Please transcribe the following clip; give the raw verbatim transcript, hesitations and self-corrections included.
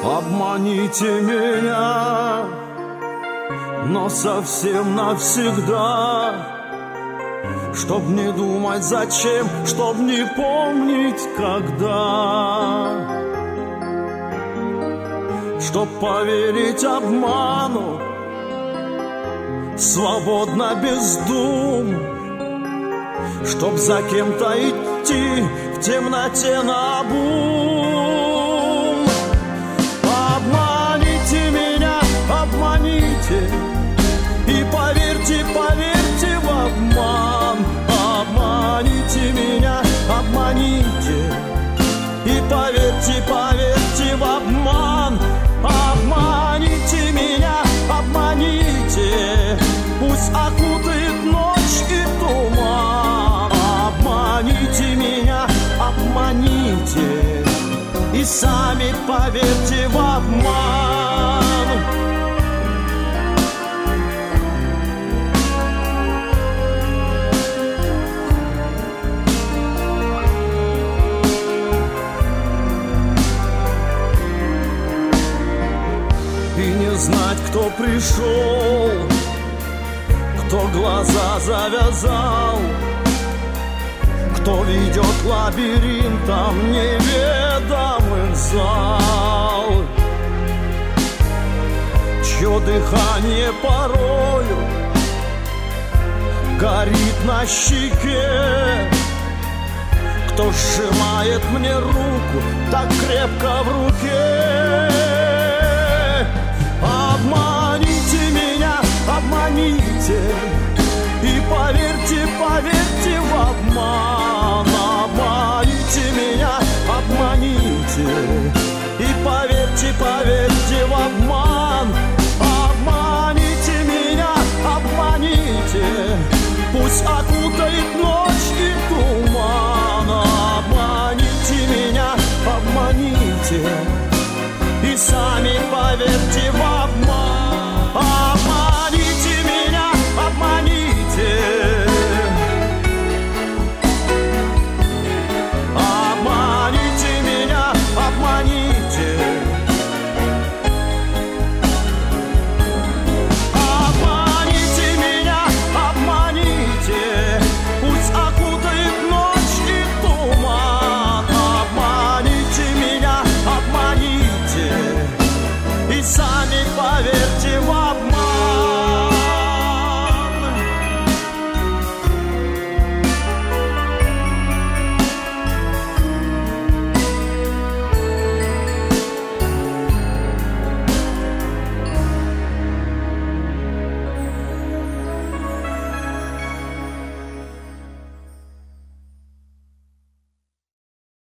Обманите меня, но совсем навсегда, чтоб не думать зачем, чтоб не помнить когда, чтоб поверить обману, свободно без дум, чтоб за кем-то идти в темноте наобум. Обманите меня, обманите, и поверьте, поверьте в обман. Обманите меня, обманите, и поверьте, поверьте в обман. Обманите меня, обманите, пусть окутает ночь и туман. Обманите меня, обманите, и сами поверьте в обман. И не знать, кто пришел, кто глаза завязал, кто ведет лабиринтом неведомых зал, чье дыхание порою горит на щеке, кто сжимает мне руку так крепко в руке. Обманите меня, обманите, и поверьте, поверьте в обман. Обманите меня, обманите, и поверьте, поверьте в обман. Обманите меня, обманите, пусть окутает ночь и туман. Обманите меня, обманите, и сами поверьте в обман.